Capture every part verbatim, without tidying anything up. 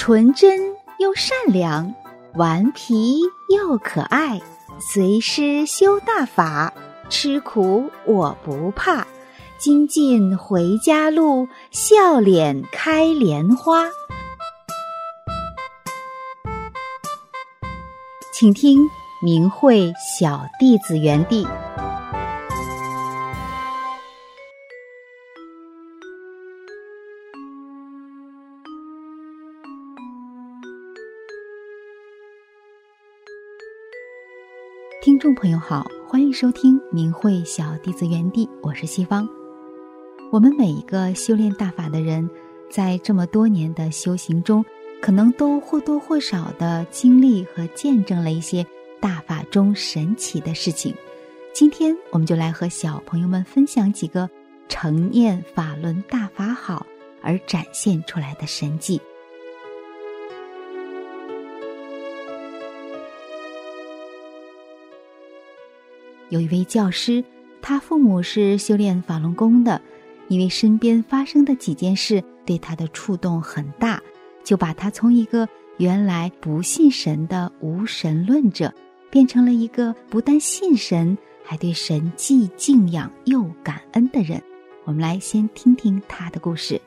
纯真又善良，顽皮又可爱，随师修大法，吃苦我不怕，精进回家路，笑脸开莲花。请听明慧小弟子园地。听众朋友好，欢迎收听明慧小弟子园地，我是西方。我们每一个修炼大法的人，在这么多年的修行中，可能都或多或少的经历和见证了一些大法中神奇的事情。今天我们就来和小朋友们分享几个承念法轮大法好而展现出来的神迹。有一位教师，他父母是修炼法轮功的，因为身边发生的几件事对他的触动很大，就把他从一个原来不信神的无神论者，变成了一个不但信神，还对神既敬仰又感恩的人。我们来先听听他的故事。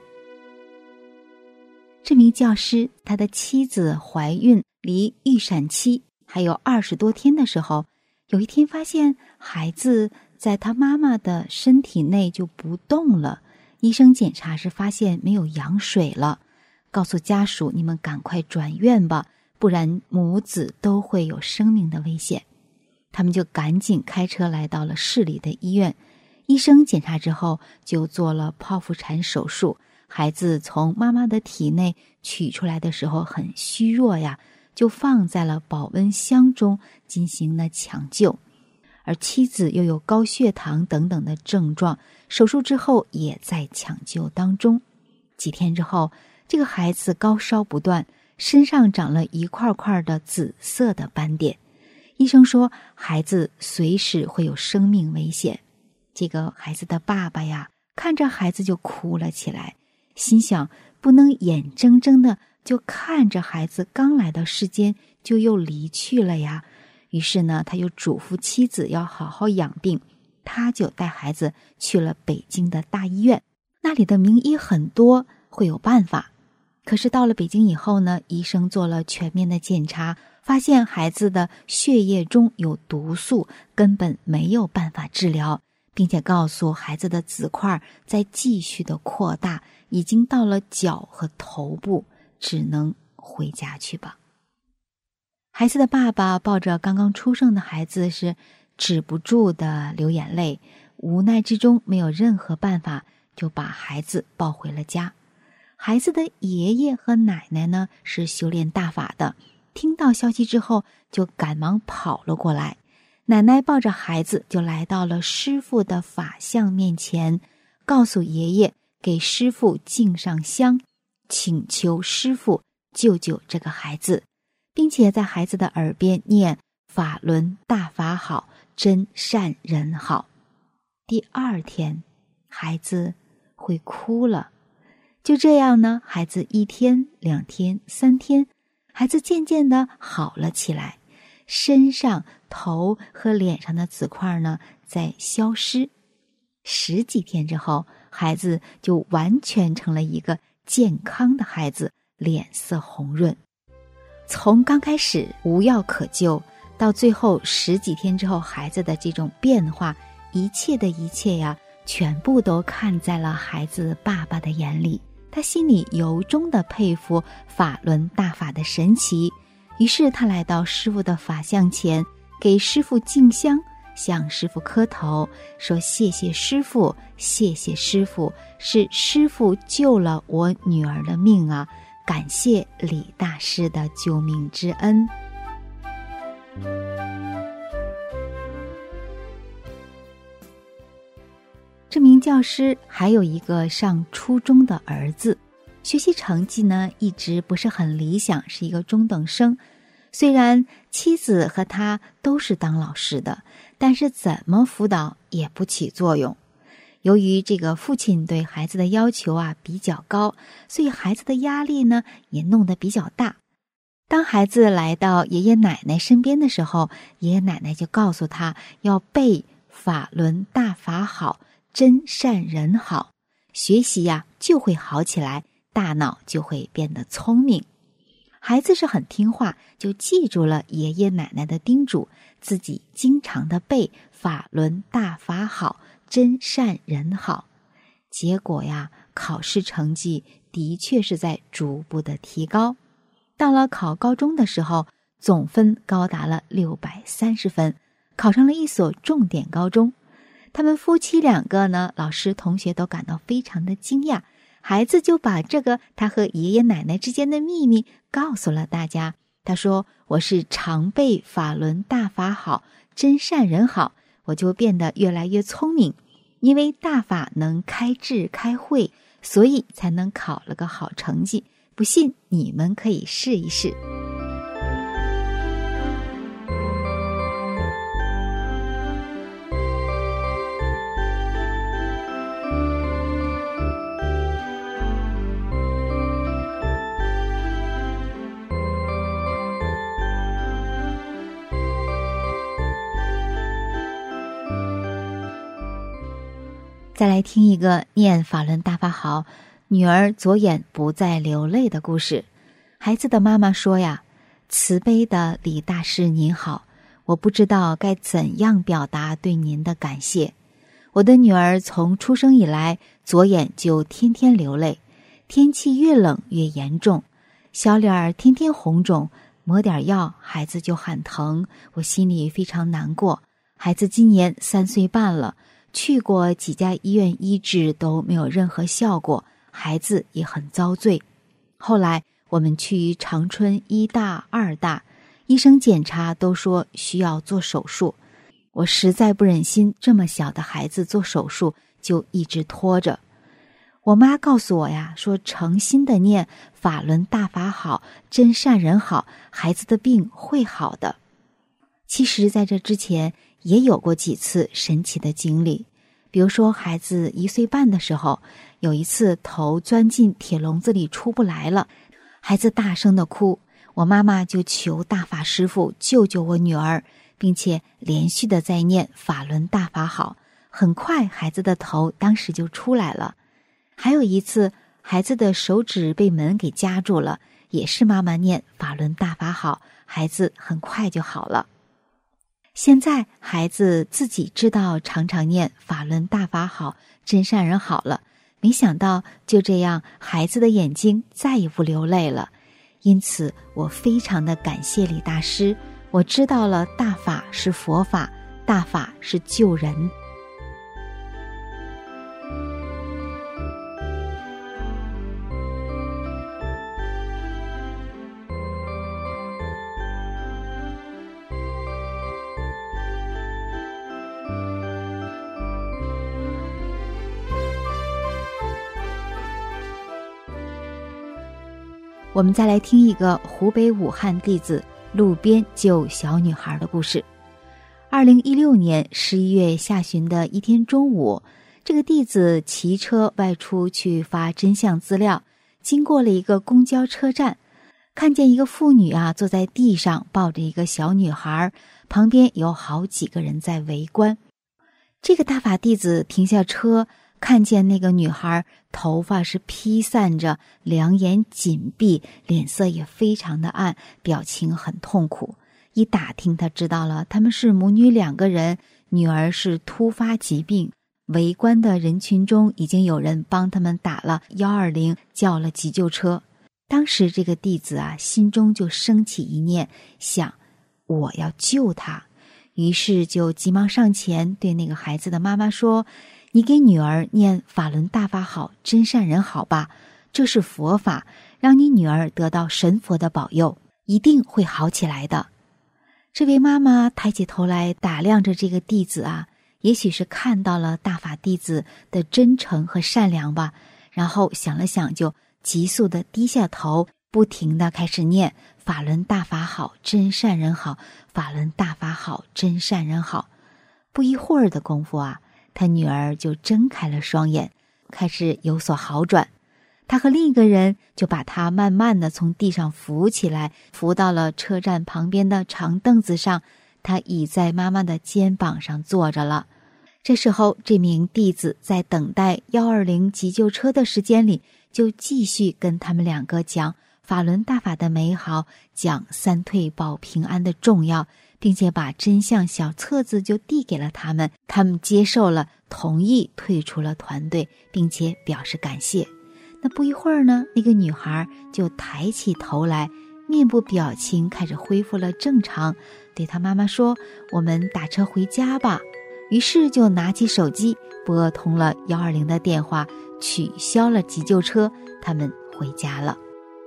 这名教师，他的妻子怀孕，离预产期还有二十多天的时候，有一天发现孩子在他妈妈的身体内就不动了，医生检查是发现没有羊水了，告诉家属你们赶快转院吧，不然母子都会有生命的危险。他们就赶紧开车来到了市里的医院，医生检查之后就做了剖腹产手术，孩子从妈妈的体内取出来的时候很虚弱呀，就放在了保温箱中进行了抢救。而妻子又有高血糖等等的症状，手术之后也在抢救当中。几天之后，这个孩子高烧不断，身上长了一块块的紫色的斑点。医生说孩子随时会有生命危险。这个孩子的爸爸呀，看着孩子就哭了起来，心想不能眼睁睁的就看着孩子刚来到世间就又离去了呀。于是呢，他又嘱咐妻子要好好养病，他就带孩子去了北京的大医院，那里的名医很多，会有办法。可是到了北京以后呢，医生做了全面的检查，发现孩子的血液中有毒素，根本没有办法治疗，并且告诉孩子的紫块在继续的扩大，已经到了脚和头部，只能回家去吧。孩子的爸爸抱着刚刚出生的孩子是止不住的流眼泪，无奈之中没有任何办法，就把孩子抱回了家。孩子的爷爷和奶奶呢是修炼大法的，听到消息之后就赶忙跑了过来。奶奶抱着孩子就来到了师父的法像面前，告诉爷爷给师父敬上香，请求师父救救这个孩子，并且在孩子的耳边念法轮大法好，真善人好。第二天孩子会哭了。就这样呢，孩子一天两天三天，孩子渐渐的好了起来，身上头和脸上的紫块呢在消失。十几天之后，孩子就完全成了一个健康的孩子，脸色红润。从刚开始无药可救，到最后十几天之后孩子的这种变化，一切的一切呀，全部都看在了孩子爸爸的眼里。他心里由衷的佩服法轮大法的神奇，于是他来到师父的法像前，给师父敬香，向师父磕头，说谢谢师父，谢谢师父，是师父救了我女儿的命啊，感谢李大师的救命之恩。这名教师还有一个上初中的儿子，学习成绩呢一直不是很理想，是一个中等生。虽然妻子和他都是当老师的，但是怎么辅导也不起作用。 由于这个父亲对孩子的要求啊比较高，所以孩子的压力呢也弄得比较大。当孩子来到爷爷奶奶身边的时候，爷爷奶奶就告诉他要背法轮大法好，真善人好，学习呀、啊、就会好起来，大脑就会变得聪明。孩子是很听话，就记住了爷爷奶奶的叮嘱，自己经常的背法轮大法好，真善人好。结果呀，考试成绩的确是在逐步的提高。到了考高中的时候，总分高达了六百三十分，考上了一所重点高中。他们夫妻两个呢，老师同学都感到非常的惊讶，孩子就把这个他和爷爷奶奶之间的秘密告诉了大家。他说，我是常背法轮大法好，真善人好，我就变得越来越聪明，因为大法能开智开慧，所以才能考了个好成绩。不信你们可以试一试。再来听一个念法轮大法好，女儿左眼不再流泪的故事。孩子的妈妈说呀，慈悲的李大师您好，我不知道该怎样表达对您的感谢。我的女儿从出生以来，左眼就天天流泪，天气越冷越严重，小脸儿天天红肿，抹点药孩子就喊疼，我心里非常难过。孩子今年三岁半了，去过几家医院医治都没有任何效果，孩子也很遭罪。后来我们去长春医大、二大，医生检查都说需要做手术。我实在不忍心这么小的孩子做手术，就一直拖着。我妈告诉我呀，说诚心的念法轮大法好，真善人好，孩子的病会好的。其实在这之前也有过几次神奇的经历，比如说孩子一岁半的时候，有一次头钻进铁笼子里出不来了，孩子大声的哭，我妈妈就求大法师父救救我女儿，并且连续的在念法轮大法好，很快孩子的头当时就出来了。还有一次孩子的手指被门给夹住了，也是妈妈念法轮大法好，孩子很快就好了。现在孩子自己知道常常念法轮大法好，真善人好了，没想到就这样孩子的眼睛再也不流泪了。因此我非常的感谢李大师，我知道了大法是佛法，大法是救人。我们再来听一个湖北武汉弟子路边救小女孩的故事。二零一六年十一月下旬的一天中午，这个弟子骑车外出去发真相资料，经过了一个公交车站，看见一个妇女啊坐在地上抱着一个小女孩，旁边有好几个人在围观。这个大法弟子停下车，看见那个女孩头发是披散着，两眼紧闭，脸色也非常的暗，表情很痛苦。一打听他知道了，他们是母女两个人，女儿是突发疾病。围观的人群中已经有人帮他们打了一二零，叫了急救车。当时这个弟子啊，心中就升起一念，想我要救他，于是就急忙上前对那个孩子的妈妈说，你给女儿念法轮大法好，真善人好吧，这是佛法，让你女儿得到神佛的保佑，一定会好起来的。这位妈妈抬起头来打量着这个弟子啊，也许是看到了大法弟子的真诚和善良吧，然后想了想，就急速的低下头，不停的开始念法轮大法好，真善人好，法轮大法好，真善人好。不一会儿的功夫啊， 他女儿就睁开了双眼，开始有所好转。他和另一个人就把他慢慢地从地上扶起来，扶到了车站旁边的长凳子上，他倚在妈妈的肩膀上坐着了。这时候，这名弟子在等待一二零急救车的时间里，就继续跟他们两个讲法轮大法的美好，讲三退保平安的重要，并且把真相小册子就递给了他们。他们接受了，同意退出了团队，并且表示感谢。那不一会儿呢，那个女孩就抬起头来，面部表情开始恢复了正常，对她妈妈说：“我们打车回家吧。”于是就拿起手机拨通了一二零的电话，取消了急救车，他们回家了。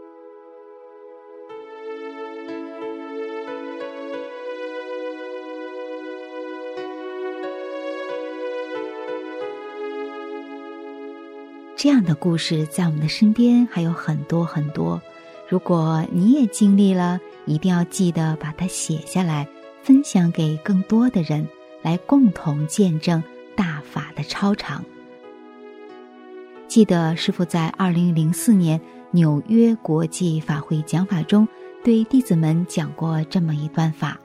这样的故事在我们的身边还有很多很多，如果你也经历了，一定要记得把它写下来，分享给更多的人，来共同见证大法的超常。记得师父在二零零四年纽约国际法会讲法中，对弟子们讲过这么一段法：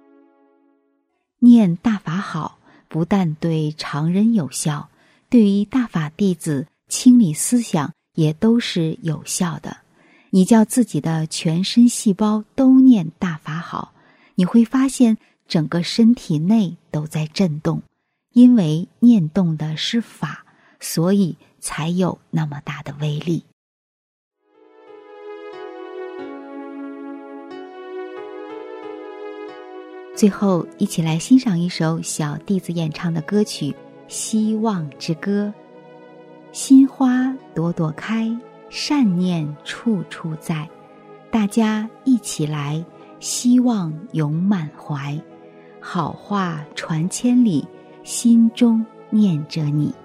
念大法好，不但对常人有效，对于大法弟子清理思想也都是有效的。你叫自己的全身细胞都念大法好，你会发现整个身体内都在震动，因为念动的是法，所以才有那么大的威力。最后，一起来欣赏一首小弟子演唱的歌曲《希望之歌》。心花朵朵开，善念处处在，大家一起来，希望永满怀，好话传千里，心中念着你。